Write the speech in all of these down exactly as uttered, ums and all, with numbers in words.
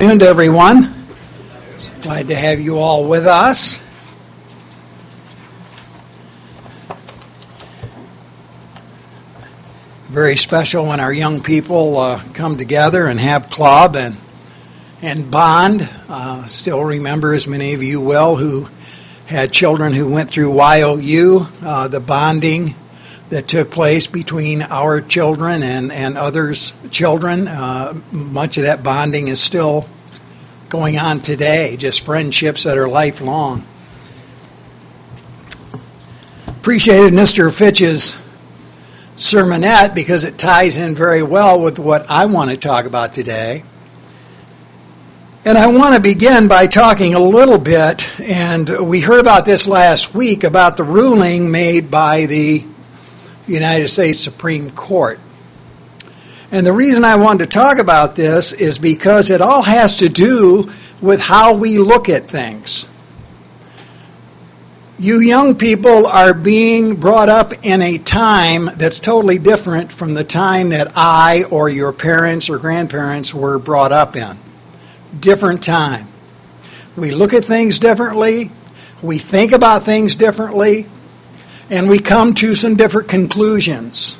afternoon to everyone. Glad to have you all with us. Very special when our young people uh, come together and have club and and bond. Uh, still remember, as many of you will, who had children who went through Y O U, uh, the bonding that took place between our children and, and others' children. Uh, much of that bonding is still going on today, just friendships that are lifelong. Appreciated Mister Fitch's sermonette because it ties in very well with what I want to talk about today. And I want to begin by talking a little bit, and we heard about this last week, about the ruling made by the United States Supreme Court. And the reason I wanted to talk about this is because it all has to do with how we look at things. You young people are being brought up in a time that's totally different from the time that I or your parents or grandparents were brought up in. Different time. We look at things differently, we think about things differently, and we come to some different conclusions.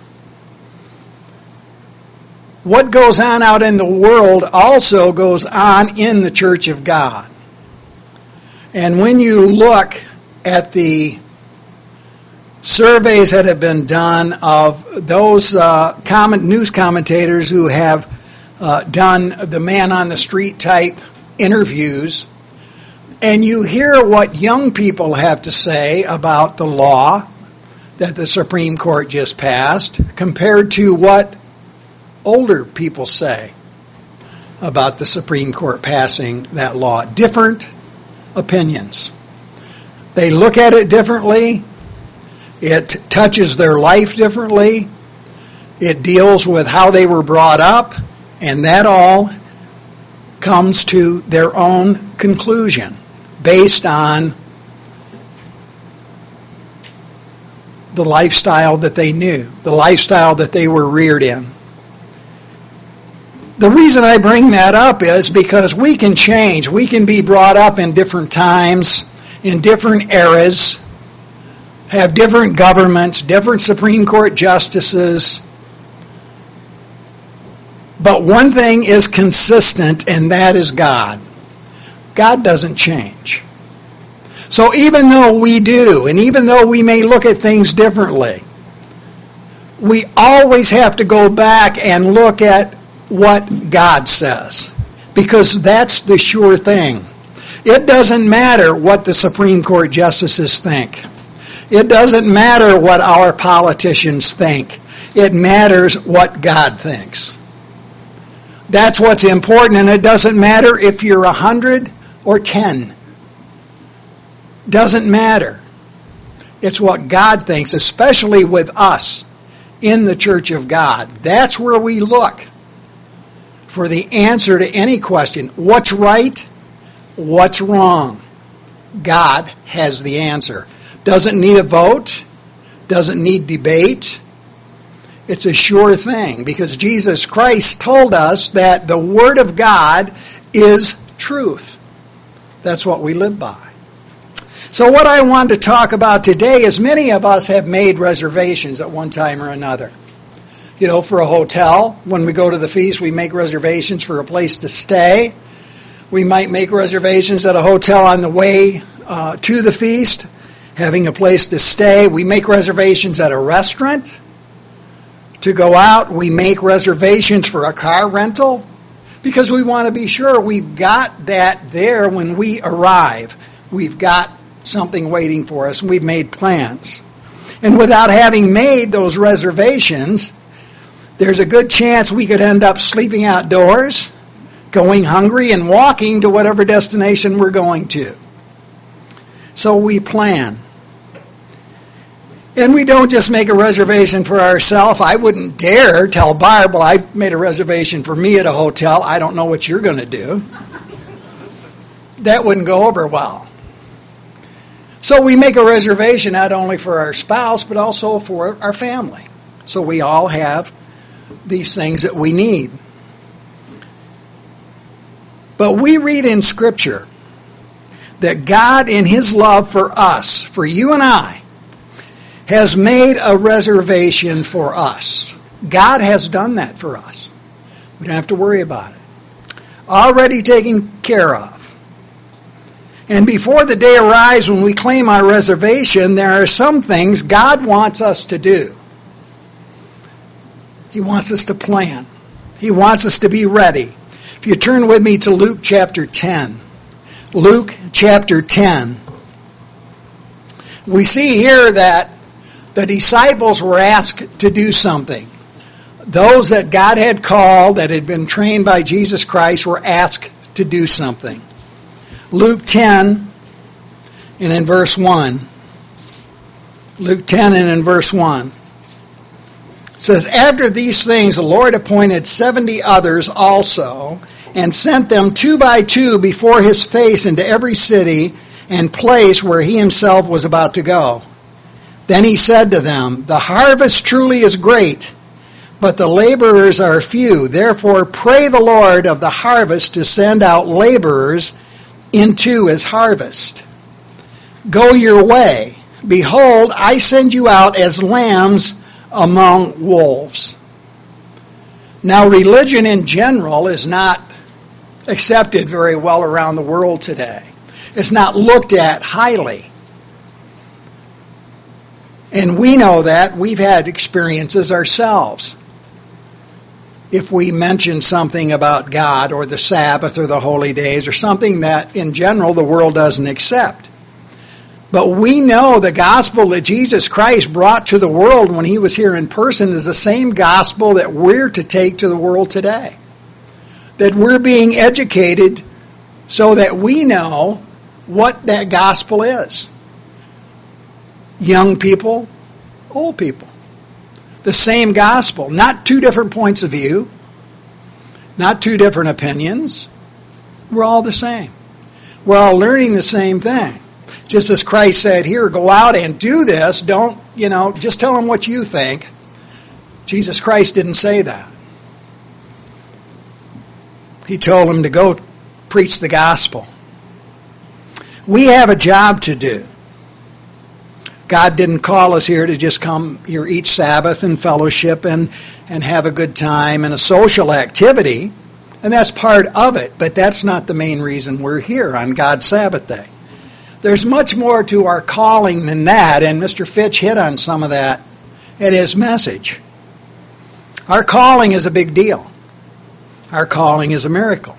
What goes on out in the world also goes on in the Church of God. And when you look at the surveys that have been done of those uh, comment, news commentators who have uh, done the man-on-the-street type interviews, and you hear what young people have to say about the law that the Supreme Court just passed compared to what older people say about the Supreme Court passing that law. Different opinions. They look at it differently. It touches their life differently. It deals with how they were brought up, and that all comes to their own conclusion based on the lifestyle that they knew, the lifestyle that they were reared in. The reason I bring that up is because we can change. We can be brought up in different times, in different eras, have different governments, different Supreme Court justices. But one thing is consistent, and that is God. God doesn't change. So even though we do, and even though we may look at things differently, we always have to go back and look at what God says, because that's the sure thing. It doesn't matter what the Supreme Court justices think. It doesn't matter what our politicians think. It matters what God thinks. That's what's important, and it doesn't matter if you're a hundred or ten. Doesn't matter. It's what God thinks, especially with us in the Church of God. That's where we look for the answer to any question. What's right? What's wrong? God has the answer. Doesn't need a vote. Doesn't need debate. It's a sure thing because Jesus Christ told us that the Word of God is truth. That's what we live by. So what I wanted to talk about today is many of us have made reservations at one time or another. You know, for a hotel, when we go to the feast, we make reservations for a place to stay. We might make reservations at a hotel on the way uh, to the feast, having a place to stay. We make reservations at a restaurant to go out. We make reservations for a car rental because we want to be sure we've got that there when we arrive. We've got something waiting for us, and we've made plans. And without having made those reservations, there's a good chance we could end up sleeping outdoors, going hungry, and walking to whatever destination we're going to. So we plan. And we don't just make a reservation for ourselves. I wouldn't dare tell Barb, well, I've made a reservation for me at a hotel. I don't know what you're going to do. That wouldn't go over well. So we make a reservation not only for our spouse, but also for our family. So we all have these things that we need. But we read in Scripture that God, in His love for us, for you and I, has made a reservation for us. God has done that for us. We don't have to worry about it. Already taken care of. And before the day arrives when we claim our reservation, there are some things God wants us to do. He wants us to plan. He wants us to be ready. If you turn with me to Luke chapter ten. Luke chapter ten. We see here that the disciples were asked to do something. Those that God had called, that had been trained by Jesus Christ, were asked to do something. Luke ten, and in verse one. Luke ten and in verse one. It says, after these things the Lord appointed seventy others also, and sent them two by two before His face into every city and place where He Himself was about to go. Then He said to them, the harvest truly is great, but the laborers are few. Therefore pray the Lord of the harvest to send out laborers into His harvest. Go your way. Behold, I send you out as lambs among wolves. Now, religion in general is not accepted very well around the world today. It's not looked at highly. And we know that. We've had experiences ourselves. If we mention something about God or the Sabbath or the holy days or something that in general the world doesn't accept. But we know the gospel that Jesus Christ brought to the world when He was here in person is the same gospel that we're to take to the world today. That we're being educated so that we know what that gospel is. Young people, old people. The same gospel. Not two different points of view. Not two different opinions. We're all the same. We're all learning the same thing. Just as Christ said, here, go out and do this. Don't, you know, just tell them what you think. Jesus Christ didn't say that. He told them to go preach the gospel. We have a job to do. God didn't call us here to just come here each Sabbath and fellowship and, and have a good time and a social activity. And that's part of it, but that's not the main reason we're here on God's Sabbath day. There's much more to our calling than that, and Mister Fitch hit on some of that in his message. Our calling is a big deal. Our calling is a miracle.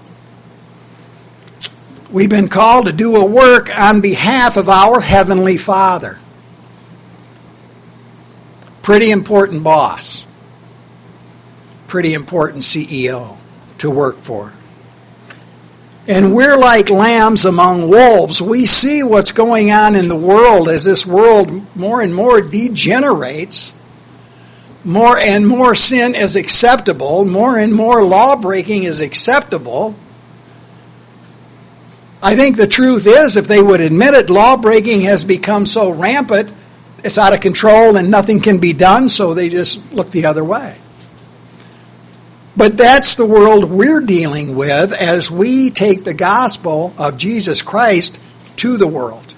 We've been called to do a work on behalf of our Heavenly Father. Pretty important boss. Pretty important C E O to work for. And we're like lambs among wolves. We see what's going on in the world as this world more and more degenerates. More and more sin is acceptable. More and more law-breaking is acceptable. I think the truth is, if they would admit it, law-breaking has become so rampant, it's out of control and nothing can be done, so they just look the other way. But that's the world we're dealing with as we take the gospel of Jesus Christ to the world.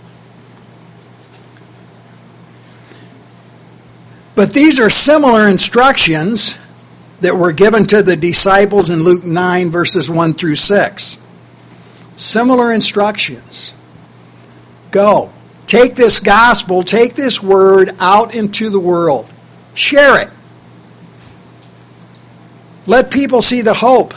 But these are similar instructions that were given to the disciples in Luke nine, verses one through six. Similar instructions. Go. Take this gospel, take this word out into the world. Share it. Let people see the hope.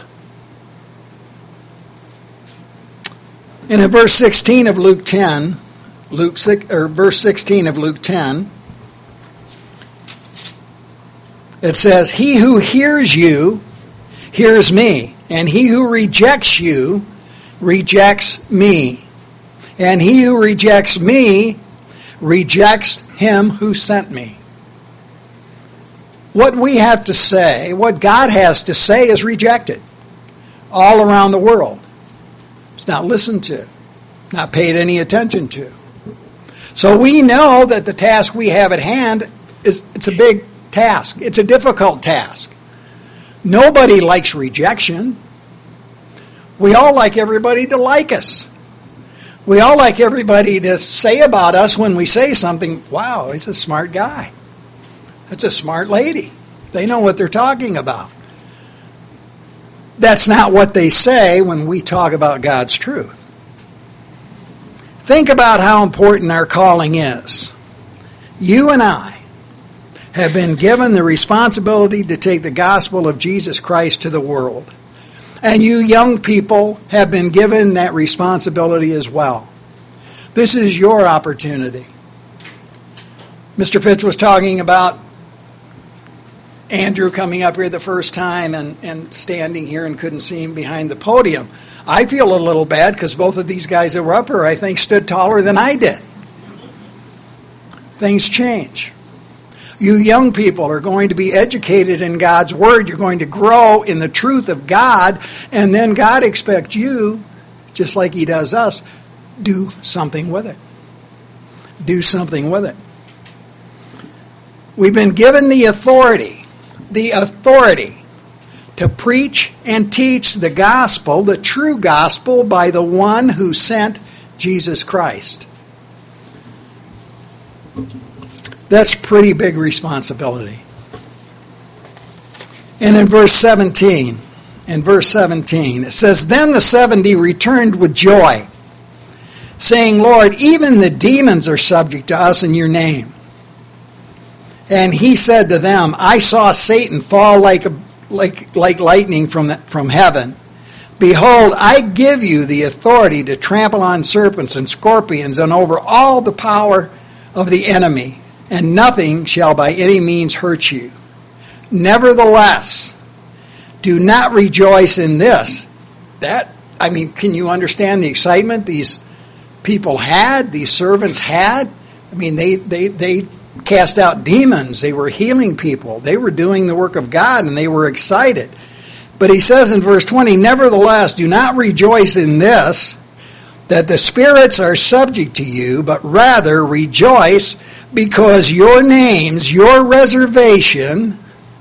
And in verse sixteen of Luke ten, Luke six, or verse sixteen of Luke ten, it says, "He who hears you hears me, and he who rejects you rejects me, and he who rejects me rejects him who sent me." What we have to say, what God has to say, is rejected all around the world. It's not listened to, not paid any attention to. So we know that the task we have at hand is it's a big task. It's a difficult task. Nobody likes rejection. We all like everybody to like us. We all like everybody to say about us when we say something, wow, he's a smart guy. That's a smart lady. They know what they're talking about. That's not what they say when we talk about God's truth. Think about how important our calling is. You and I have been given the responsibility to take the gospel of Jesus Christ to the world. And you young people have been given that responsibility as well. This is your opportunity. Mister Fitch was talking about Andrew coming up here the first time and, and standing here and couldn't see him behind the podium. I feel a little bad because both of these guys that were up here, I think, stood taller than I did. Things change. You young people are going to be educated in God's Word. You're going to grow in the truth of God. And then God expects you, just like He does us, do something with it. Do something with it. We've been given the authority, the authority to preach and teach the gospel, the true gospel, by the one who sent Jesus Christ. That's pretty big responsibility. And in verse seventeen, in verse seventeen, it says, Then the seventy returned with joy, saying, Lord, even the demons are subject to us in your name. And he said to them, I saw Satan fall like a, like like lightning from the, from heaven. Behold, I give you the authority to trample on serpents and scorpions and over all the power of the enemy, and nothing shall by any means hurt you. Nevertheless, do not rejoice in this. That, I mean, can you understand the excitement these people had, these servants had? I mean, they, they, they cast out demons. They were healing people. They were doing the work of God, and they were excited. But he says in verse twenty, Nevertheless, do not rejoice in this, that the spirits are subject to you, but rather rejoice because your names, your reservation,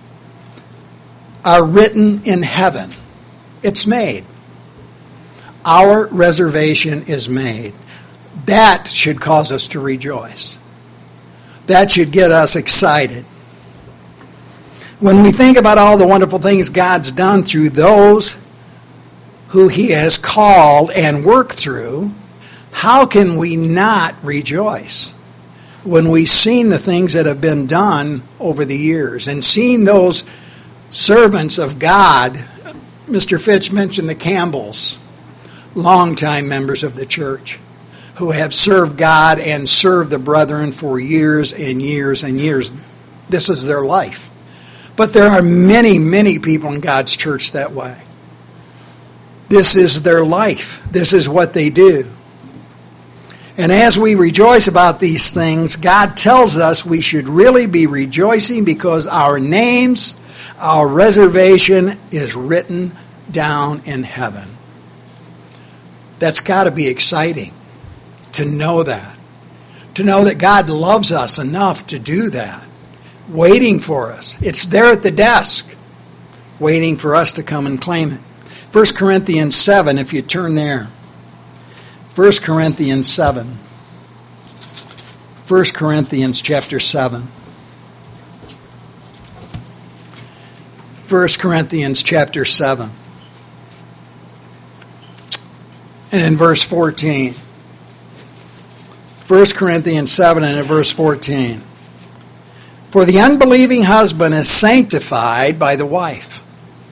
are written in heaven. It's made. Our reservation is made. That should cause us to rejoice. That should get us excited. When we think about all the wonderful things God's done through those who He has called and worked through, how can we not rejoice when we've seen the things that have been done over the years and seen those servants of God? Mister Fitch mentioned the Campbells, longtime members of the church, who have served God and served the brethren for years and years and years. This is their life. But there are many, many people in God's church that way. This is their life. This is what they do. And as we rejoice about these things, God tells us we should really be rejoicing because our names, our reservation is written down in heaven. That's got to be exciting to know that. To know that God loves us enough to do that. Waiting for us. It's there at the desk, waiting for us to come and claim it. First Corinthians seven, if you turn there. First Corinthians seven. First Corinthians chapter seven. First Corinthians chapter seven. And in verse fourteen. First Corinthians seven and in verse fourteen. For the unbelieving husband is sanctified by the wife.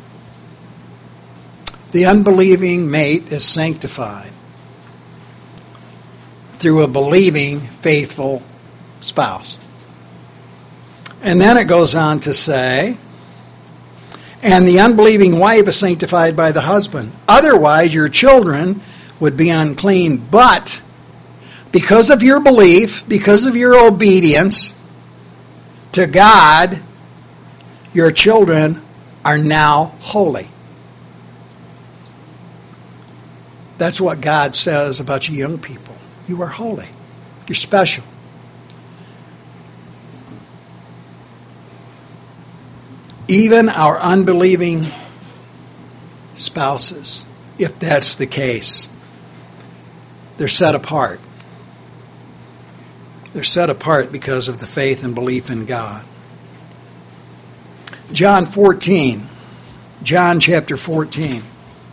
The unbelieving mate is sanctified through a believing, faithful spouse. And then it goes on to say, and the unbelieving wife is sanctified by the husband. Otherwise, your children would be unclean. But because of your belief, because of your obedience to God, your children are now holy. That's what God says about you young people. You are holy. You're special. Even our unbelieving spouses, if that's the case. They're set apart. They're set apart because of the faith and belief in God. John fourteen. John chapter fourteen.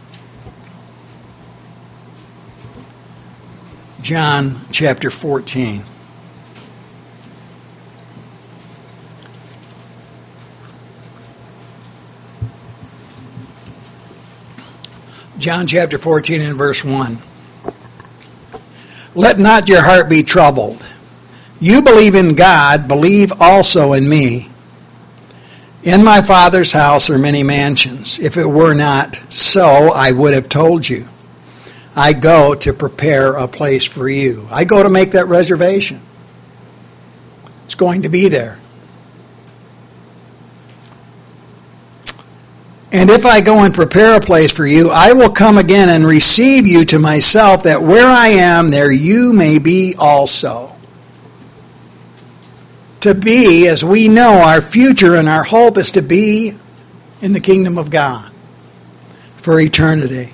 John chapter fourteen. John chapter fourteen and verse one. Let not your heart be troubled. You believe in God, believe also in me. In my Father's house are many mansions. If it were not so, I would have told you. I go to prepare a place for you. I go to make that reservation. It's going to be there. And if I go and prepare a place for you, I will come again and receive you to myself, that where I am, there you may be also. To be, as we know, our future and our hope is to be in the kingdom of God for eternity.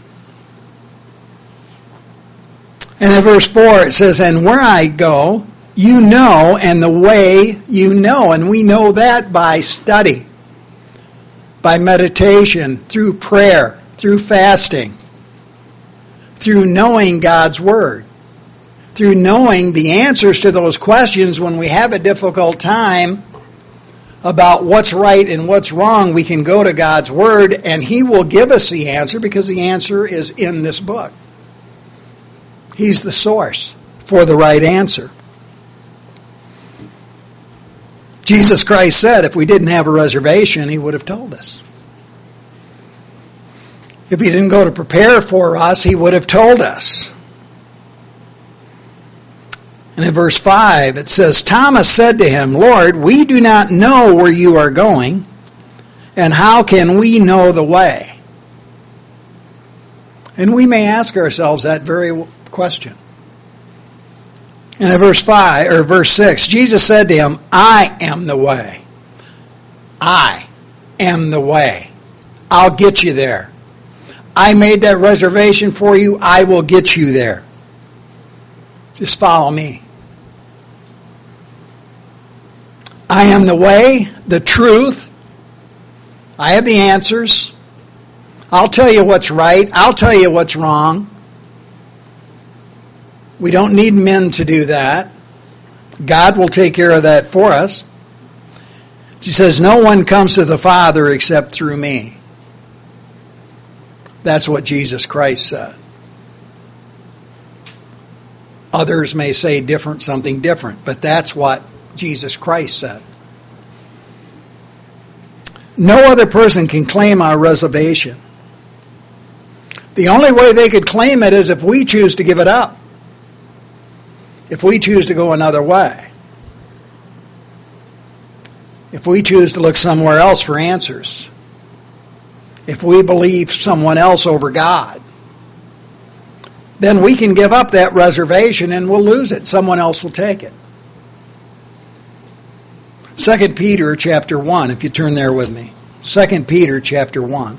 And in verse four it says, and where I go, you know, and the way you know. And we know that by study, by meditation, through prayer, through fasting, through knowing God's Word, through knowing the answers to those questions. When we have a difficult time about what's right and what's wrong, we can go to God's Word and He will give us the answer, because the answer is in this book. He's the source for the right answer. Jesus Christ said if we didn't have a reservation, He would have told us. If He didn't go to prepare for us, He would have told us. And in verse five it says, Thomas said to Him, Lord, we do not know where you are going, and how can we know the way? And we may ask ourselves that very question. And in verse five or verse six, Jesus said to him, I am the way. I am the way. I'll get you there. I made that reservation for you. I will get you there. Just follow me. I am the way, the truth. I have the answers. I'll tell you what's right. I'll tell you what's wrong. We don't need men to do that. God will take care of that for us. She says, no one comes to the Father except through me. That's what Jesus Christ said. Others may say different, something different, but that's what Jesus Christ said. No other person can claim our reservation. The only way they could claim it is if we choose to give it up. If we choose to go another way. If we choose to look somewhere else for answers. If we believe someone else over God. Then we can give up that reservation and we'll lose it. Someone else will take it. Second Peter chapter one, if you turn there with me. Second Peter chapter one.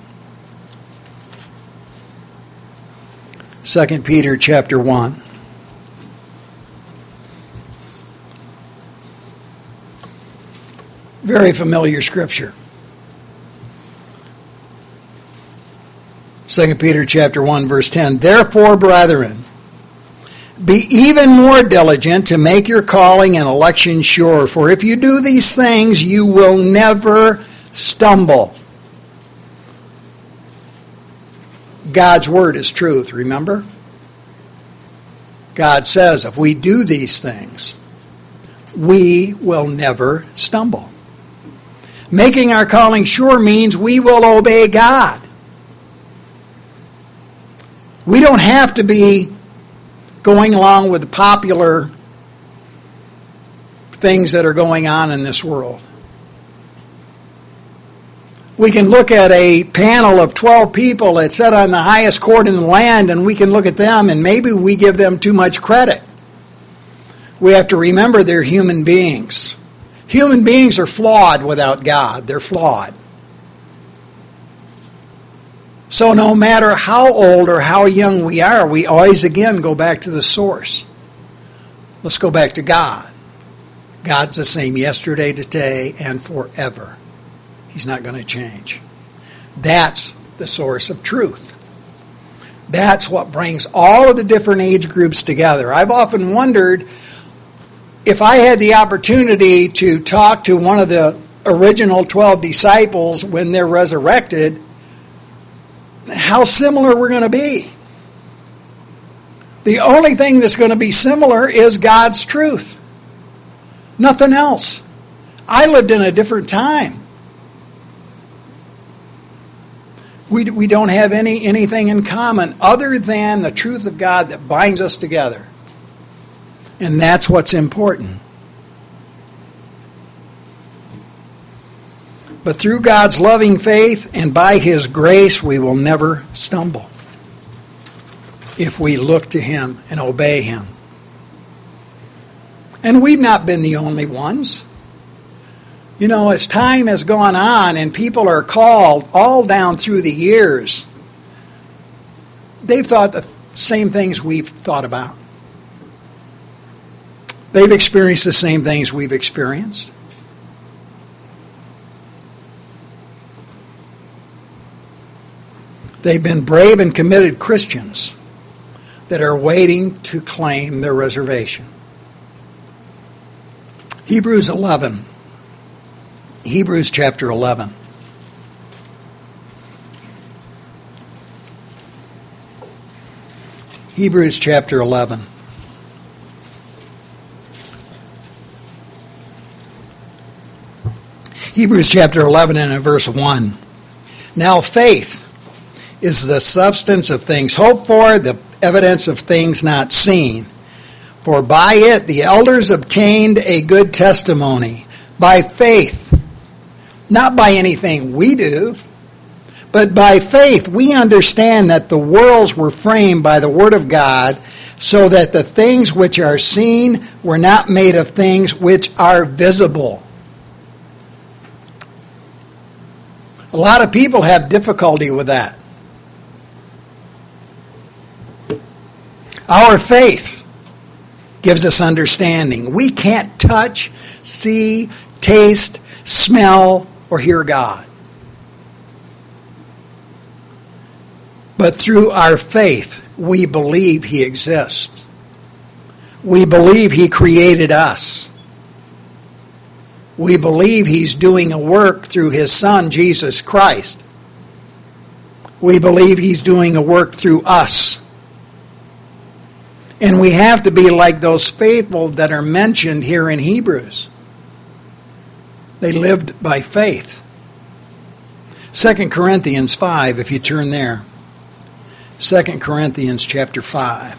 Second Peter chapter one. Very familiar scripture. Second Peter chapter one, verse ten. Therefore, brethren, be even more diligent to make your calling and election sure. For if you do these things, you will never stumble. God's word is truth, remember? God says if we do these things, we will never stumble. Making our calling sure means we will obey God. We don't have to be going along with the popular things that are going on in this world. We can look at a panel of twelve people that sit on the highest court in the land, and we can look at them and maybe we give them too much credit. We have to remember they're human beings. Human beings are flawed without God. They're flawed. So no matter how old or how young we are, we always again go back to the source. Let's go back to God. God's the same yesterday, today, and forever. He's not going to change. That's the source of truth. That's what brings all of the different age groups together. I've often wondered if I had the opportunity to talk to one of the original twelve disciples when they're resurrected, how similar we're going to be. The only thing that's going to be similar is God's truth. Nothing else. I lived in a different time. We, we don't have any anything in common other than the truth of God that binds us together. And that's what's important. But through God's loving faith and by His grace, we will never stumble if we look to Him and obey Him. And we've not been the only ones. You know, as time has gone on and people are called all down through the years, they've thought the same things we've thought about. They've experienced the same things we've experienced. They've been brave and committed Christians that are waiting to claim their reservation. Hebrews eleven. Hebrews chapter eleven. Hebrews chapter eleven. Hebrews chapter eleven and in verse one. Now faith is the substance of things hoped for, the evidence of things not seen. For by it the elders obtained a good testimony. By faith, not by anything we do, but by faith we understand that the worlds were framed by the Word of God, so that the things which are seen were not made of things which are visible. A lot of people have difficulty with that. Our faith gives us understanding. We can't touch, see, taste, smell, or hear God. But through our faith, we believe He exists. We believe He created us. We believe He's doing a work through His Son, Jesus Christ. We believe He's doing a work through us. And we have to be like those faithful that are mentioned here in Hebrews. They lived by faith. Second Corinthians five, if you turn there. Second Corinthians chapter five.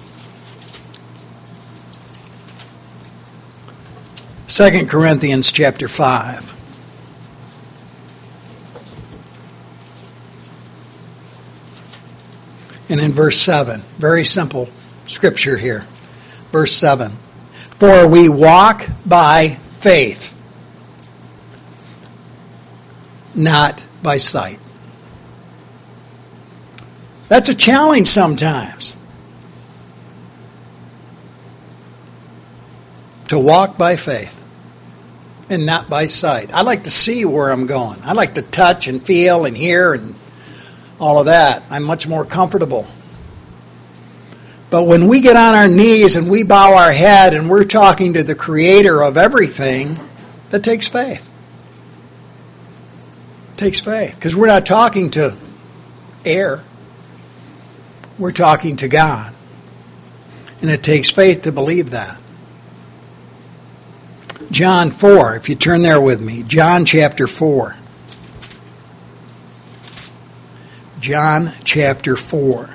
Second Corinthians chapter five. And in verse seven, very simple scripture here. Verse seven. For we walk by faith, not by sight. That's a challenge sometimes. To walk by faith and not by sight. I like to see where I'm going. I like to touch and feel and hear and all of that. I'm much more comfortable. But when we get on our knees and we bow our head and we're talking to the Creator of everything, that takes faith. It takes faith. Because we're not talking to air. We're talking to God. And it takes faith to believe that. John four, if you turn there with me. John chapter four. John chapter four.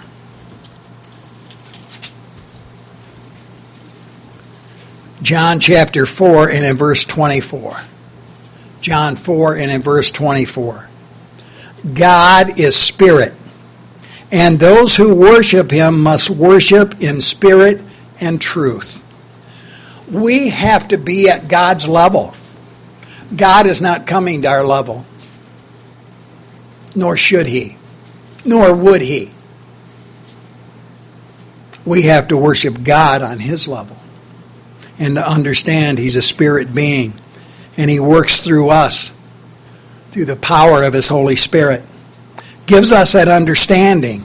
John chapter four and in verse twenty-four. John four and in verse twenty-four. God is spirit, and those who worship Him must worship in spirit and truth. We have to be at God's level. God is not coming to our level, nor should He. nor would he. We have to worship God on his level and to understand he's a spirit being and he works through us through the power of his Holy Spirit. Gives us that understanding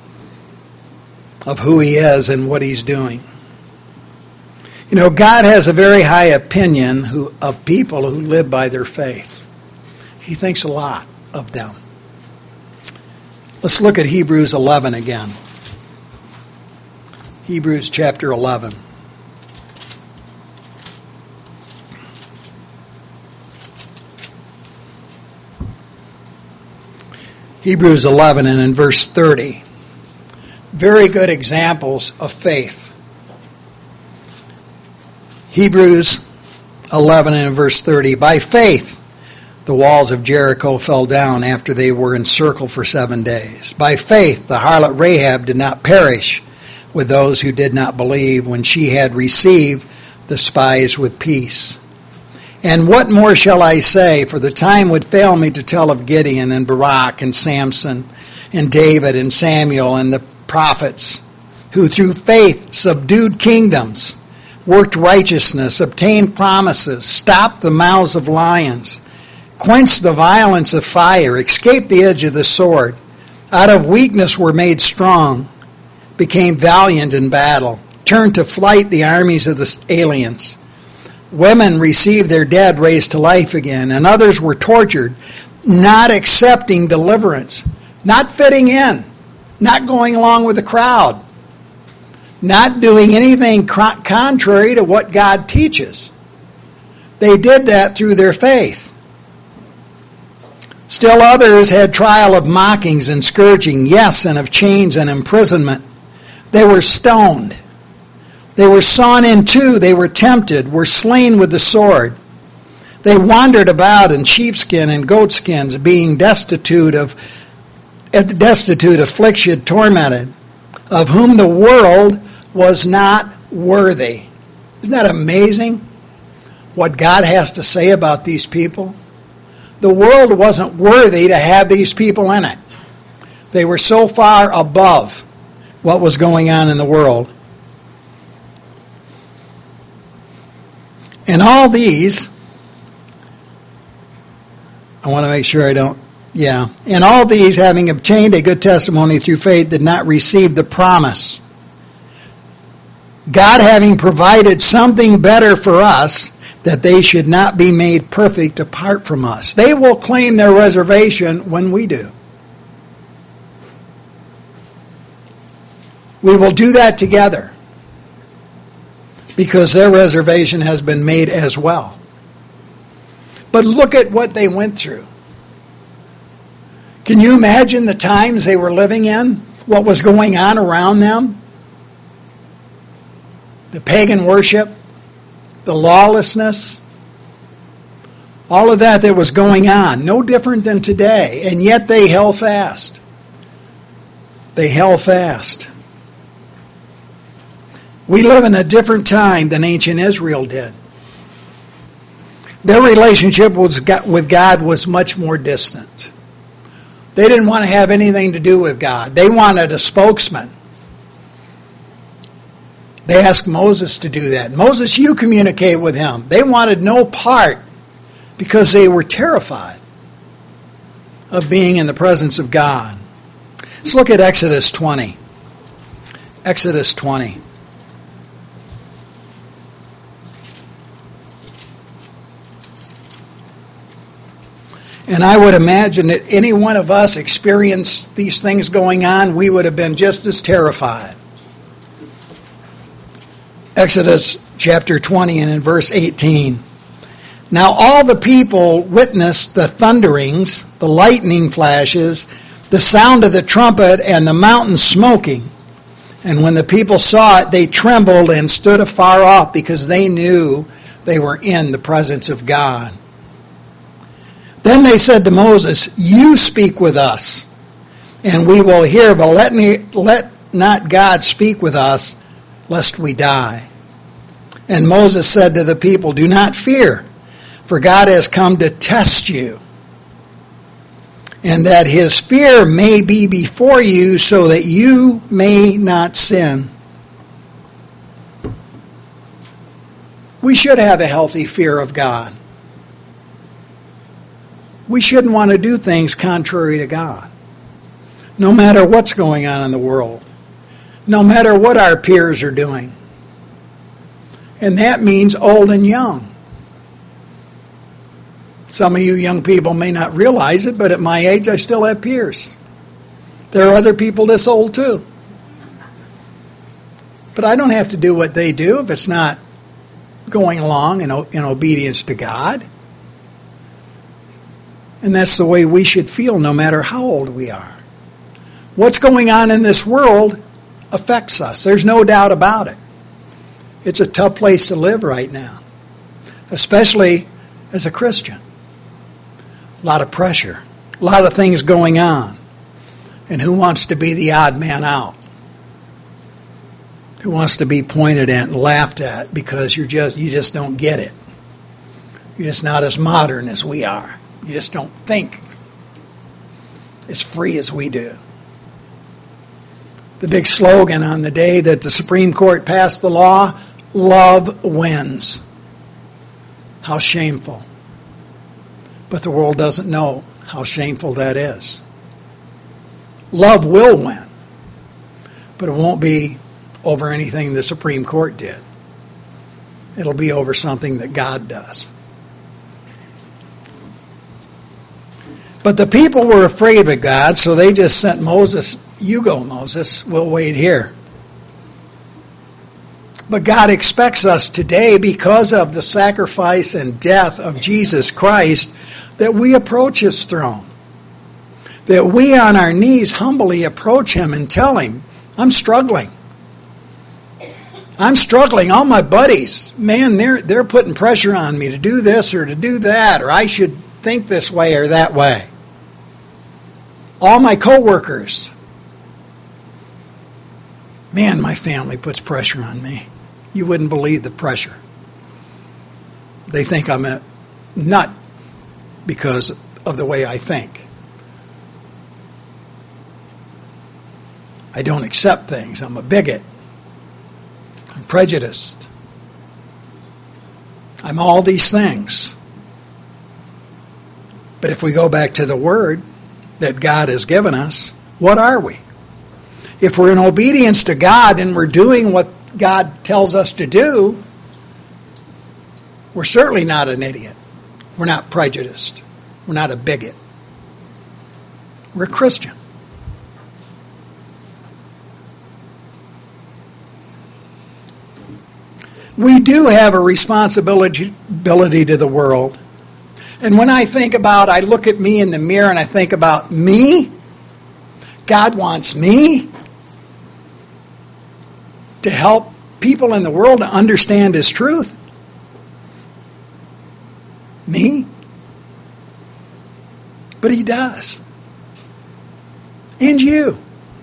of who he is and what he's doing. You know, God has a very high opinion who, of people who live by their faith. He thinks a lot of them. Let's look at Hebrews eleven again. Hebrews chapter eleven. Hebrews eleven and in verse thirty. Very good examples of faith. Hebrews eleven and in verse thirty. By faith, the walls of Jericho fell down after they were encircled for seven days. By faith, the harlot Rahab did not perish with those who did not believe when she had received the spies with peace. And what more shall I say? For the time would fail me to tell of Gideon and Barak and Samson and David and Samuel and the prophets, who through faith subdued kingdoms, worked righteousness, obtained promises, stopped the mouths of lions, quenched the violence of fire, escaped the edge of the sword, out of weakness were made strong, became valiant in battle, turned to flight the armies of the aliens. Women received their dead raised to life again, and others were tortured, not accepting deliverance, not fitting in, not going along with the crowd, not doing anything contrary to what God teaches. They did that through their faith. Still others had trial of mockings and scourging, yes, and of chains and imprisonment. They were stoned. They were sawn in two. They were tempted, were slain with the sword. They wandered about in sheepskin and goatskins, being destitute of destitute, affliction, tormented, of whom the world was not worthy. Isn't that amazing what God has to say about these people? The world wasn't worthy to have these people in it. They were so far above what was going on in the world. And all these, I want to make sure I don't, yeah. And all these, having obtained a good testimony through faith, did not receive the promise. God having provided something better for us, that they should not be made perfect apart from us. They will claim their reservation when we do. We will do that together because their reservation has been made as well. But look at what they went through. Can you imagine the times they were living in? What was going on around them? The pagan worship, the lawlessness, all of that that was going on. No different than today. And yet they held fast. They held fast. We live in a different time than ancient Israel did. Their relationship with God was much more distant. They didn't want to have anything to do with God. They wanted a spokesman. They asked Moses to do that. Moses, you communicate with him. They wanted no part because they were terrified of being in the presence of God. Let's look at Exodus twenty. Exodus twenty. And I would imagine that any one of us experienced these things going on, we would have been just as terrified. Exodus chapter twenty and in verse eighteen. Now all the people witnessed the thunderings, the lightning flashes, the sound of the trumpet, and the mountain smoking. And when the people saw it, they trembled and stood afar off because they knew they were in the presence of God. Then they said to Moses, you speak with us, and we will hear, but let, me, let not God speak with us, lest we die. And Moses said to the people, do not fear, for God has come to test you, and that his fear may be before you so that you may not sin. We should have a healthy fear of God. We shouldn't want to do things contrary to God. No matter what's going on in the world. No matter what our peers are doing. And that means old and young. Some of you young people may not realize it, but at my age I still have peers. There are other people this old too. But I don't have to do what they do if it's not going along in, in obedience to God. And that's the way we should feel no matter how old we are. What's going on in this world affects us. There's no doubt about it. It's a tough place to live right now, especially as a Christian. A lot of pressure, a lot of things going on. And who wants to be the odd man out? Who wants to be pointed at and laughed at because you're just you just don't get it. You're just not as modern as we are. You just don't think as free as we do. The big slogan on the day that the Supreme Court passed the law, love wins. How shameful. But the world doesn't know how shameful that is. Love will win, but it won't be over anything the Supreme Court did. It'll be over something that God does. But the people were afraid of God, so they just sent Moses, you go, Moses, we'll wait here. But God expects us today, because of the sacrifice and death of Jesus Christ, that we approach His throne. That we on our knees humbly approach Him and tell Him, I'm struggling. I'm struggling. All my buddies, man, they're, they're putting pressure on me to do this or to do that, or I should think this way or that way. All my coworkers. Man, my family puts pressure on me. You wouldn't believe the pressure. They think I'm a nut because of the way I think. I don't accept things. I'm a bigot. I'm prejudiced. I'm all these things. But if we go back to the Word that God has given us, what are we? If we're in obedience to God and we're doing what God tells us to do, we're certainly not an idiot. We're not prejudiced. We're not a bigot. We're a Christian. We do have a responsibility to the world. And when I think about, I look at me in the mirror and I think about me, God wants me to help people in the world to understand His truth. Me? But He does. And you.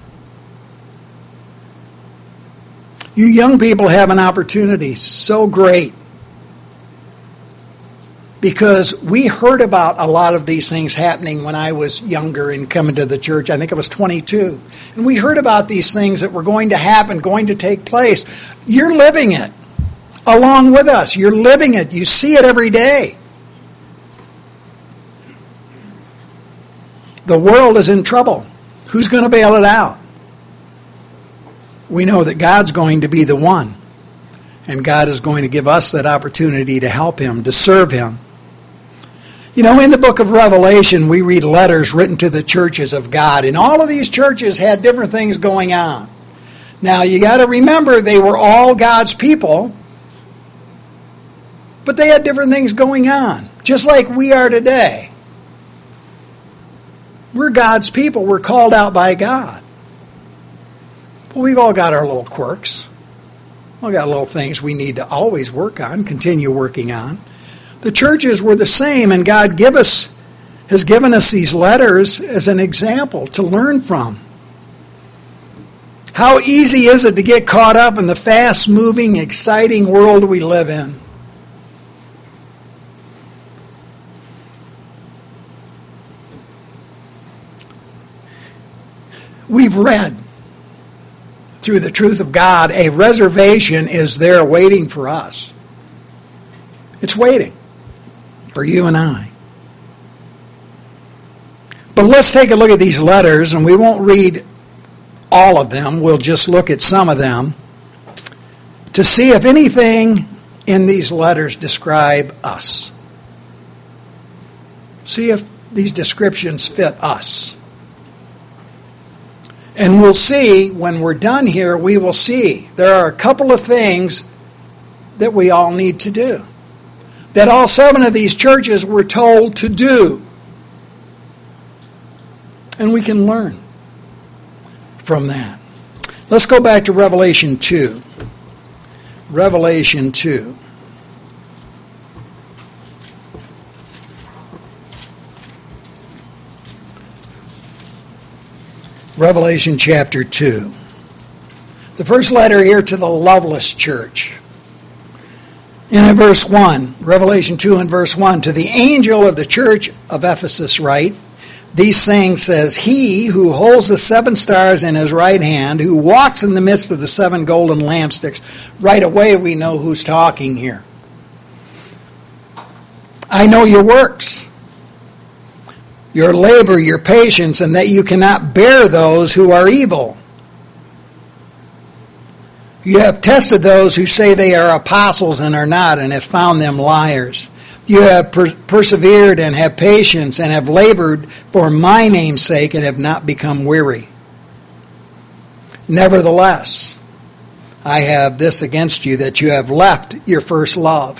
You young people have an opportunity so great. Because we heard about a lot of these things happening when I was younger and coming to the church. I think I was twenty-two. And we heard about these things that were going to happen, going to take place. You're living it along with us. You're living it. You see it every day. The world is in trouble. Who's going to bail it out? We know that God's going to be the one. And God is going to give us that opportunity to help Him, to serve Him. You know, in the book of Revelation, we read letters written to the churches of God. And all of these churches had different things going on. Now, you got to remember, they were all God's people. But they had different things going on. Just like we are today. We're God's people. We're called out by God. But we've all got our little quirks. We've got little things we need to always work on, continue working on. The churches were the same, and God give us, has given us these letters as an example to learn from. How easy is it to get caught up in the fast-moving, exciting world we live in? We've read through the truth of God, a reservation is there waiting for us. It's waiting for you and I. But let's take a look at these letters, and we won't read all of them. We'll just look at some of them to see if anything in these letters describe us. See if these descriptions fit us. And we'll see, when we're done here, we will see there are a couple of things that we all need to do, that all seven of these churches were told to do. And we can learn from that. Let's go back to Revelation two. Revelation two. Revelation chapter two. The first letter here to the Loveless church. In verse one, Revelation two and verse one, to the angel of the church of Ephesus write, these things says, he who holds the seven stars in his right hand, who walks in the midst of the seven golden lampsticks. Right away we know who's talking here. I know your works, your labor, your patience, and that you cannot bear those who are evil. You have tested those who say they are apostles and are not, and have found them liars. You have per- persevered and have patience and have labored for my name's sake and have not become weary. Nevertheless, I have this against you, that you have left your first love.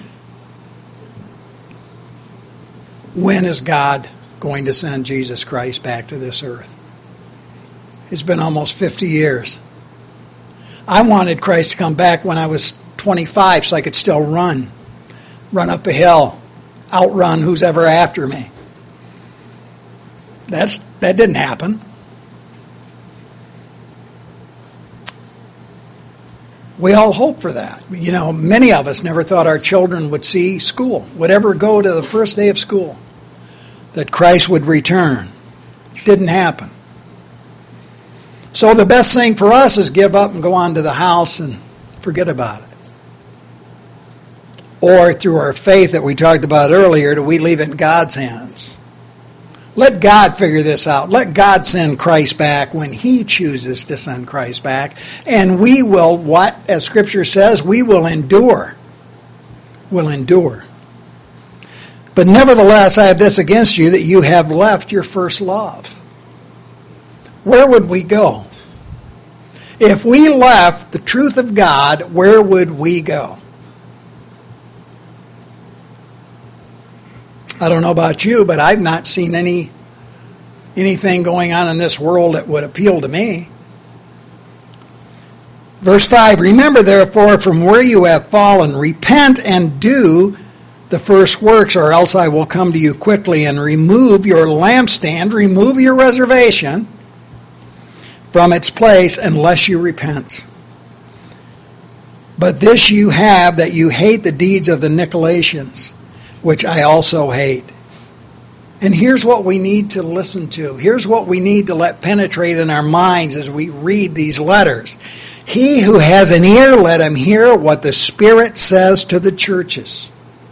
When is God going to send Jesus Christ back to this earth? It's been almost fifty years. I wanted Christ to come back when I was twenty-five so I could still run. Run up a hill, outrun who's ever after me. That's that didn't happen. We all hope for that. You know, many of us never thought our children would see school, would ever go to the first day of school, that Christ would return. Didn't happen. So the best thing for us is give up and go on to the house and forget about it. Or through our faith that we talked about earlier, do we leave it in God's hands? Let God figure this out. Let God send Christ back when He chooses to send Christ back. And we will, what, as Scripture says, we will endure. We'll endure. But nevertheless, I have this against you, that you have left your first love. Where would we go? If we left the truth of God, where would we go? I don't know about you, but I've not seen any anything going on in this world that would appeal to me. Verse five, remember therefore from where you have fallen, repent and do the first works, or else I will come to you quickly and remove your lampstand, remove your reservation from its place unless you repent. But this you have, that you hate the deeds of the Nicolaitans, which I also hate. And here's what we need to listen to. Here's what we need to let penetrate in our minds as we read these letters. He who has an ear, let him hear what the Spirit says to the churches.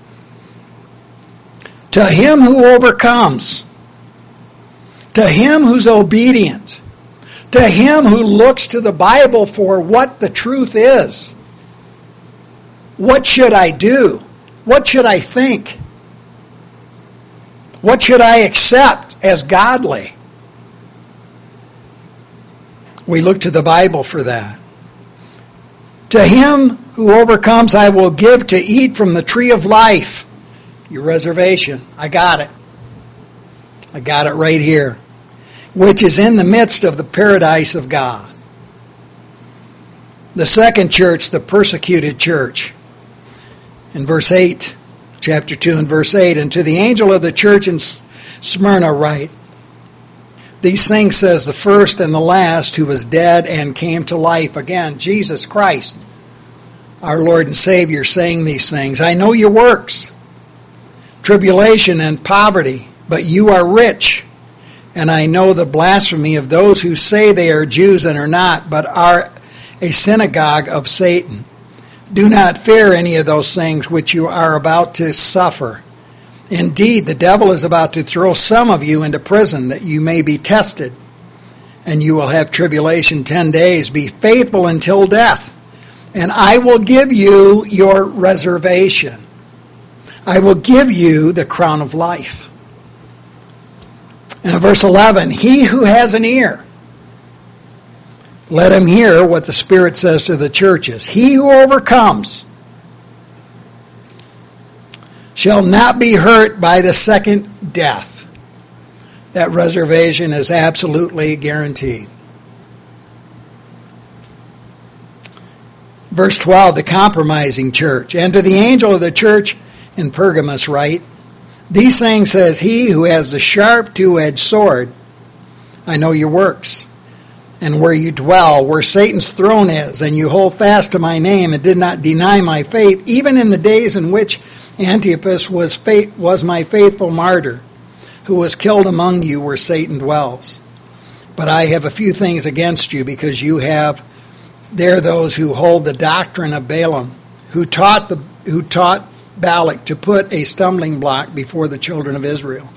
To him who overcomes, to him who's obedient, to him who looks to the Bible for what the truth is. What should I do? What should I think? What should I accept as godly? We look to the Bible for that. To him who overcomes, I will give to eat from the tree of life. Your reservation. I got it. I got it right here. Which is in the midst of the paradise of God. The second church, the persecuted church. In verse eight, chapter two and verse eight, and to the angel of the church in Smyrna write, these things says the first and the last, who was dead and came to life. Again, Jesus Christ, our Lord and Savior, saying these things. I know your works, tribulation and poverty, but you are rich. And I know the blasphemy of those who say they are Jews and are not, but are a synagogue of Satan. Do not fear any of those things which you are about to suffer. Indeed, the devil is about to throw some of you into prison, that you may be tested. And you will have tribulation ten days. Be faithful until death, and I will give you your reservation. I will give you the crown of life. And in verse eleven, he who has an ear, let him hear what the Spirit says to the churches. He who overcomes shall not be hurt by the second death. That reservation is absolutely guaranteed. Verse twelve, the compromising church. And to the angel of the church in Pergamos write, these things says he who has the sharp two-edged sword. I know your works, and where you dwell, where Satan's throne is, and you hold fast to my name and did not deny my faith, even in the days in which Antipas was faith, was my faithful martyr, who was killed among you where Satan dwells. But I have a few things against you, because you have there those who hold the doctrine of Balaam, who taught the who taught Balak to put a stumbling block before the children of Israel,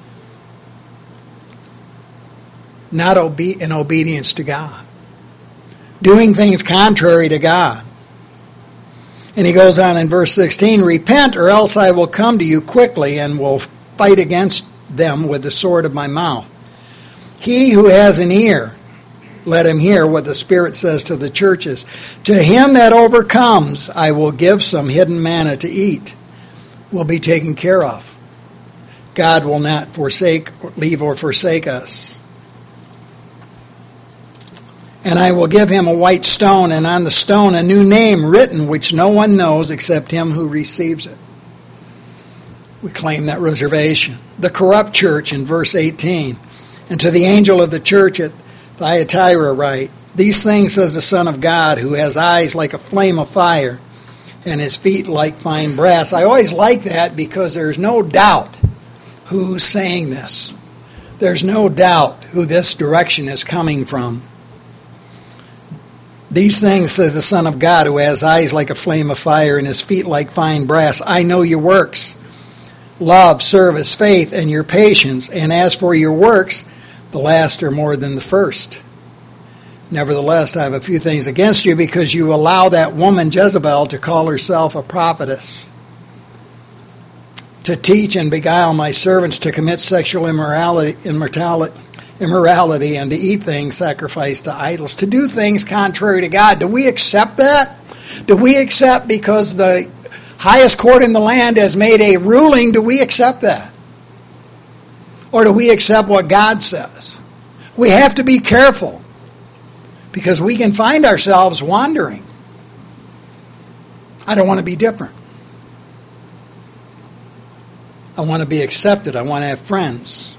not obe- in obedience to God, doing things contrary to God. And he goes on in verse sixteen, repent, or else I will come to you quickly and will fight against them with the sword of my mouth. He who has an ear, let him hear what the Spirit says to the churches. To him that overcomes, I will give some hidden manna to eat. Will be taken care of. God will not forsake, leave or forsake us. And I will give him a white stone, and on the stone a new name written, which no one knows except him who receives it. We claim that reservation. The corrupt church in verse eighteen. And to the angel of the church at Thyatira write, these things says the Son of God, who has eyes like a flame of fire, and his feet like fine brass. I always like that, because there's no doubt who's saying this. There's no doubt who this direction is coming from. These things says the Son of God, who has eyes like a flame of fire and his feet like fine brass. I know your works, love, service, faith, and your patience. And as for your works, the last are more than the first. Nevertheless, I have a few things against you, because you allow that woman Jezebel to call herself a prophetess, to teach and beguile my servants to commit sexual immorality, immortality, immorality and to eat things sacrificed to idols, to do things contrary to God. Do we accept that? Do we accept, because the highest court in the land has made a ruling, do we accept that? Or do we accept what God says? We have to be careful, because we can find ourselves wandering. I don't want to be different. I want to be accepted. I want to have friends.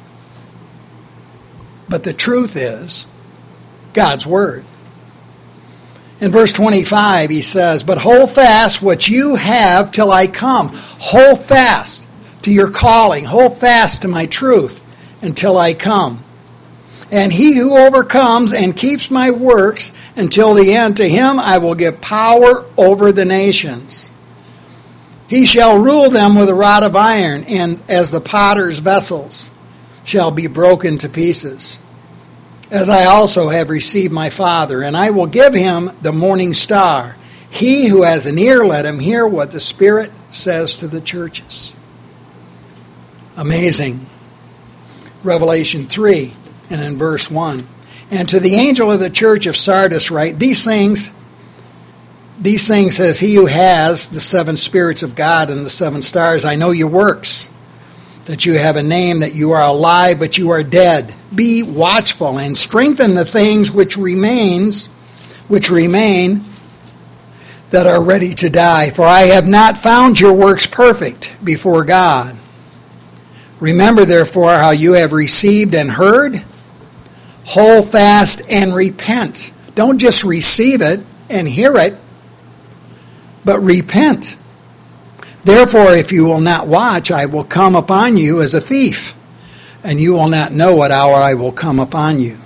But the truth is God's Word. In verse twenty-five, he says, but hold fast what you have till I come. Hold fast to your calling. Hold fast to my truth until I come. And he who overcomes and keeps my works until the end, to him I will give power over the nations. He shall rule them with a rod of iron, and as the potter's vessels shall be broken to pieces, as I also have received my Father. And I will give him the morning star. He who has an ear, let him hear what the Spirit says to the churches. Amazing. Revelation three, and in verse one. And to the angel of the church of Sardis write, these things, these things says he who has the seven spirits of God and the seven stars. I know your works, that you have a name, that you are alive, but you are dead. Be watchful and strengthen the things which remains, which remain, that are ready to die. For I have not found your works perfect before God. Remember, therefore, how you have received and heard. Hold fast and repent. Don't just receive it and hear it, but repent. Therefore, if you will not watch, I will come upon you as a thief, and you will not know what hour I will come upon you.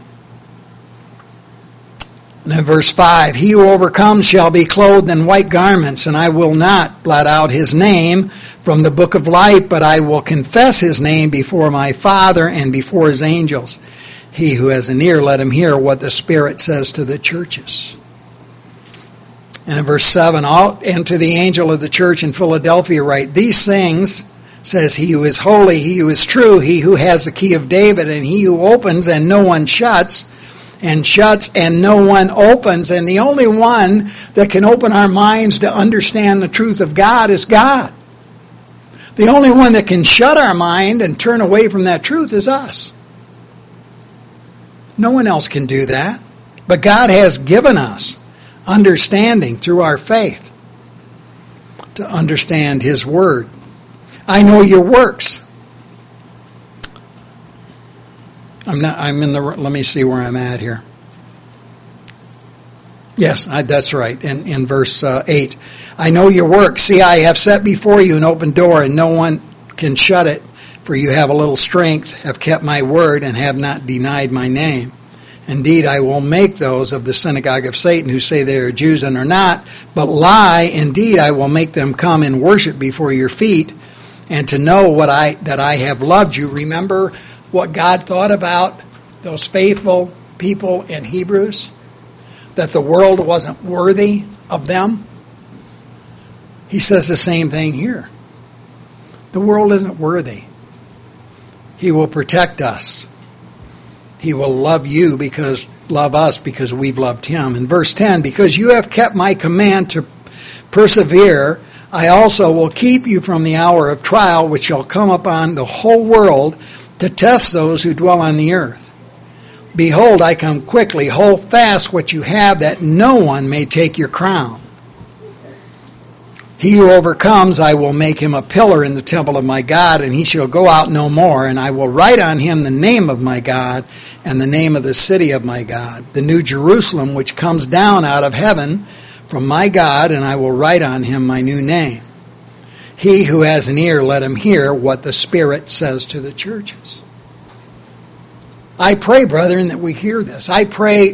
And then verse five, he who overcomes shall be clothed in white garments, and I will not blot out his name from the book of life, but I will confess his name before my Father and before his angels. He who has an ear, let him hear what the Spirit says to the churches. And in verse seven, and to the angel of the church in Philadelphia write, these things says he who is holy, he who is true, he who has the key of David, and he who opens and no one shuts, and shuts and no one opens. And the only one that can open our minds to understand the truth of God is God. The only one that can shut our mind and turn away from that truth is us. No one else can do that. But God has given us understanding through our faith to understand his word. I know your works. I'm not. I'm in the. Let me see where I'm at here. Yes, I, that's right. In in verse uh, eight, I know your works. See, I have set before you an open door, and no one can shut it. For you have a little strength, have kept my word, and have not denied my name. Indeed, I will make those of the synagogue of Satan who say they are Jews and are not, but lie. Indeed, I will make them come and worship before your feet, and to know what I that I have loved you. Remember what God thought about those faithful people in Hebrews? That the world wasn't worthy of them? He says the same thing here. The world isn't worthy. He will protect us. He will love you because love us because we've loved him. In verse ten, because you have kept my command to persevere, I also will keep you from the hour of trial which shall come upon the whole world to test those who dwell on the earth. Behold, I come quickly. Hold fast what you have, that no one may take your crown. He who overcomes, I will make him a pillar in the temple of my God, and he shall go out no more. And I will write on him the name of my God and the name of the city of my God, the new Jerusalem, which comes down out of heaven from my God, and I will write on him my new name. He who has an ear, let him hear what the Spirit says to the churches. I pray, brethren, that we hear this. I pray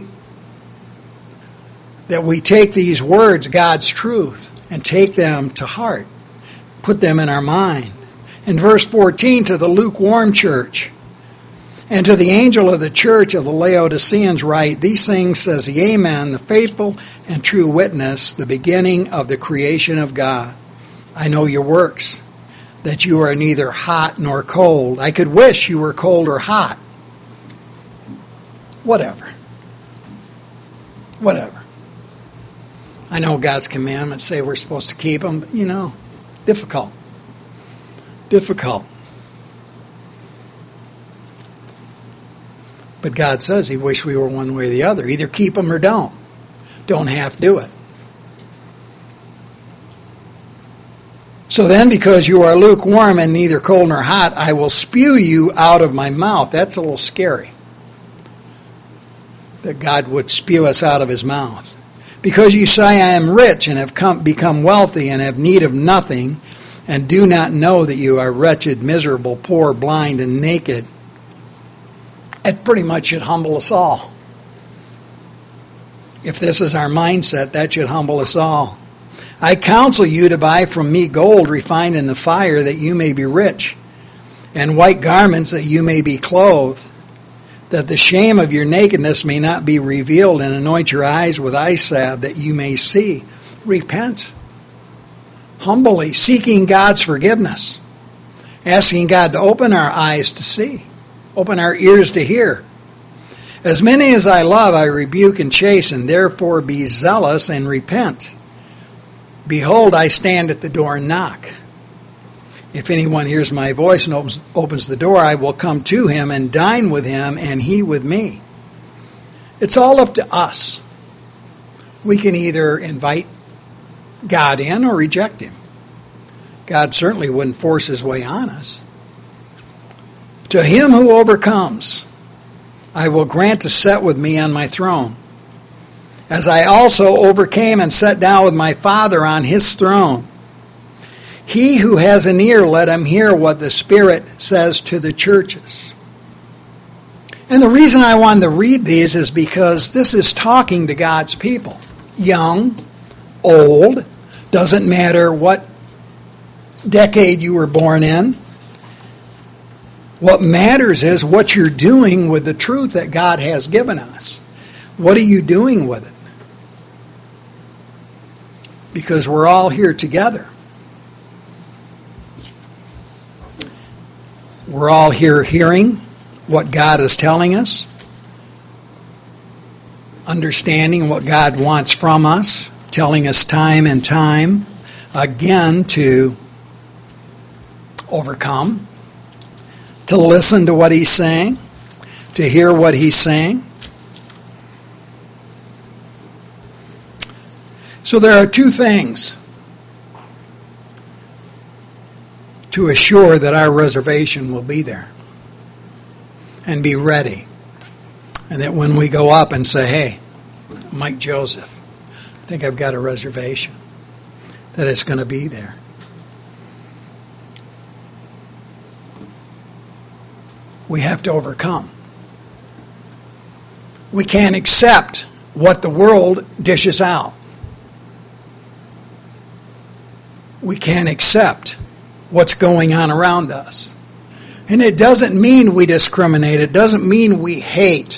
that we take these words, God's truth, and take them to heart. Put them in our mind. In verse fourteen, to the lukewarm church, and to the angel of the church of the Laodiceans write, these things says the Amen, the faithful and true witness, the beginning of the creation of God. I know your works, that you are neither hot nor cold. I could wish you were cold or hot. Whatever. Whatever. I know God's commandments say we're supposed to keep them, but, you know, difficult. Difficult. But God says he wished we were one way or the other. Either keep them or don't. Don't have to do it. So then, because you are lukewarm and neither cold nor hot, I will spew you out of my mouth. That's a little scary. That God would spew us out of his mouth. Because you say, I am rich and have come, become wealthy and have need of nothing, and do not know that you are wretched, miserable, poor, blind, and naked. It pretty much should humble us all. If this is our mindset, that should humble us all. I counsel you to buy from me gold refined in the fire, that you may be rich, and white garments, that you may be clothed, that the shame of your nakedness may not be revealed, and anoint your eyes with eye salve, that you may see. Repent. Humbly, seeking God's forgiveness. Asking God to open our eyes to see. Open our ears to hear. As many as I love, I rebuke and chasten. Therefore be zealous and repent. Behold, I stand at the door and knock. If anyone hears my voice and opens, opens the door, I will come to him and dine with him, and he with me. It's all up to us. We can either invite God in or reject him. God certainly wouldn't force his way on us. To him who overcomes, I will grant to sit with me on my throne, as I also overcame and sat down with my Father on his throne. He who has an ear, let him hear what the Spirit says to the churches. And the reason I wanted to read these is because this is talking to God's people. Young, old, doesn't matter what decade you were born in. What matters is what you're doing with the truth that God has given us. What are you doing with it? Because we're all here together. We're all here hearing what God is telling us, understanding what God wants from us, telling us time and time again to overcome, to listen to what He's saying, to hear what He's saying. So there are two things to assure that our reservation will be there and be ready. And that when we go up and say, hey, Mike Joseph, I think I've got a reservation, that it's going to be there. We have to overcome. We can't accept what the world dishes out. We can't accept what's going on around us. And it doesn't mean we discriminate. It doesn't mean we hate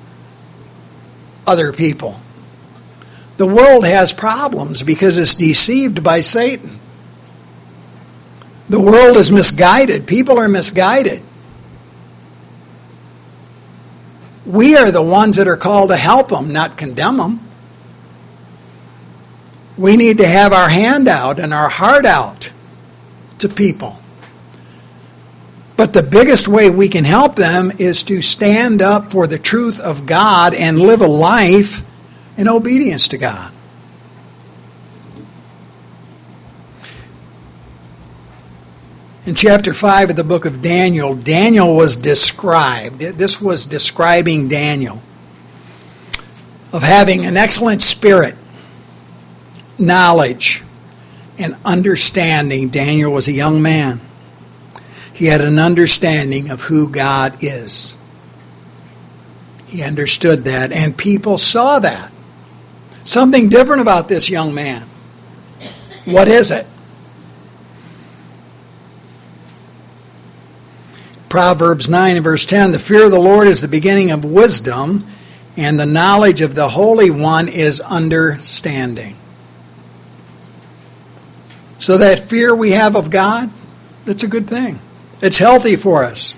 other people. The world has problems because it's deceived by Satan. The world is misguided. People are misguided. We are the ones that are called to help them, not condemn them. We need to have our hand out and our heart out to people. But the biggest way we can help them is to stand up for the truth of God and live a life in obedience to God. In chapter five of the book of Daniel, Daniel was described. This was describing Daniel of having an excellent spirit, knowledge, and understanding. Daniel was a young man. He had an understanding of who God is. He understood that, and people saw that. Something different about this young man. What is it? Proverbs nine and verse ten, the fear of the Lord is the beginning of wisdom, and the knowledge of the Holy One is understanding. So that fear we have of God, that's a good thing. It's healthy for us.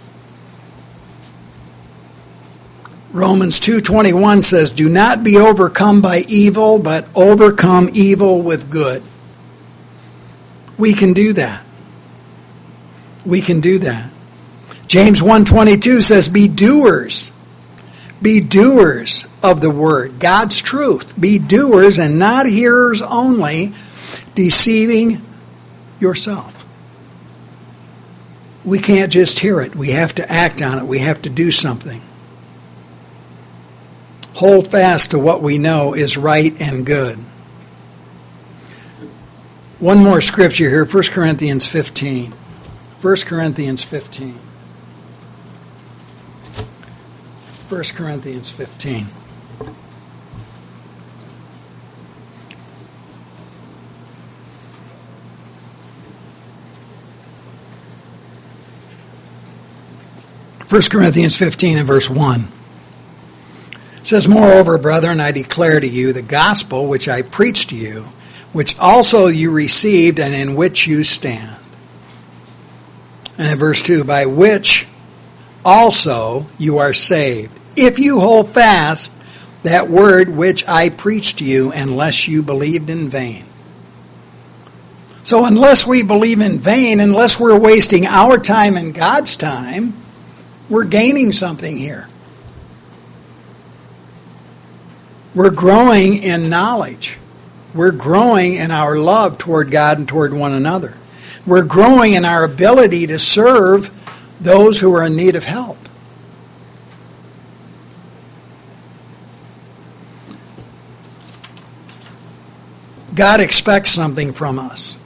Romans two twenty-one says, do not be overcome by evil, but overcome evil with good. We can do that. We can do that. James one twenty-two says, be doers. Be doers of the word, God's truth. Be doers and not hearers only, deceiving yourself. We can't just hear it. We have to act on it. We have to do something. Hold fast to what we know is right and good. One more scripture here, First Corinthians fifteen. First Corinthians fifteen. First Corinthians fifteen. First Corinthians fifteen and verse one. It says, moreover, brethren, I declare to you the gospel which I preached to you, which also you received and in which you stand. And in verse two, by which also you are saved, if you hold fast that word which I preached to you, unless you believed in vain. So unless we believe in vain, unless we're wasting our time and God's time, we're gaining something here. We're growing in knowledge. We're growing in our love toward God and toward one another. We're growing in our ability to serve those who are in need of help. God expects something from us.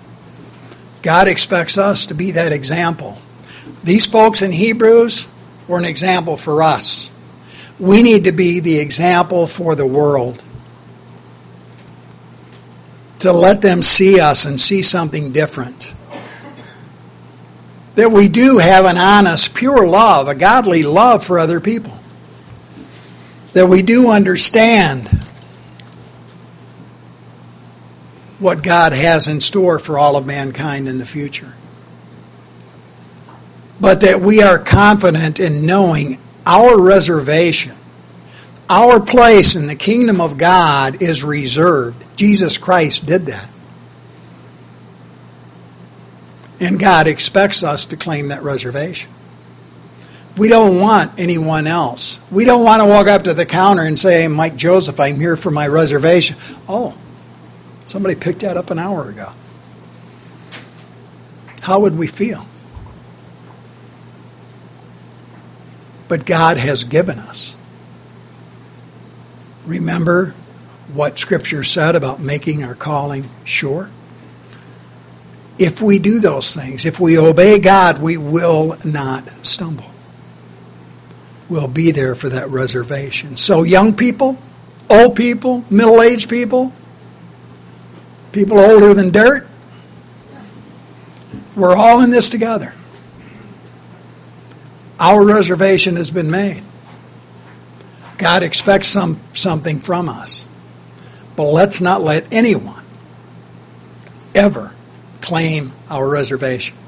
God expects us to be that example. These folks in Hebrews or an example for us. We need to be the example for the world. To let them see us and see something different. That we do have an honest, pure love, a godly love for other people. That we do understand what God has in store for all of mankind in the future. But that we are confident in knowing our reservation, our place in the kingdom of God is reserved. Jesus Christ did that. And God expects us to claim that reservation. We don't want anyone else. We don't want to walk up to the counter and say, Mike Joseph, I'm here for my reservation. Oh, somebody picked that up an hour ago. How would we feel? But God has given us. Remember what Scripture said about making our calling sure? If we do those things, if we obey God, we will not stumble. We'll be there for that reservation. So young people, old people, middle-aged people, people older than dirt, we're all in this together. Our reservation has been made. God expects some something from us. But let's not let anyone ever claim our reservation.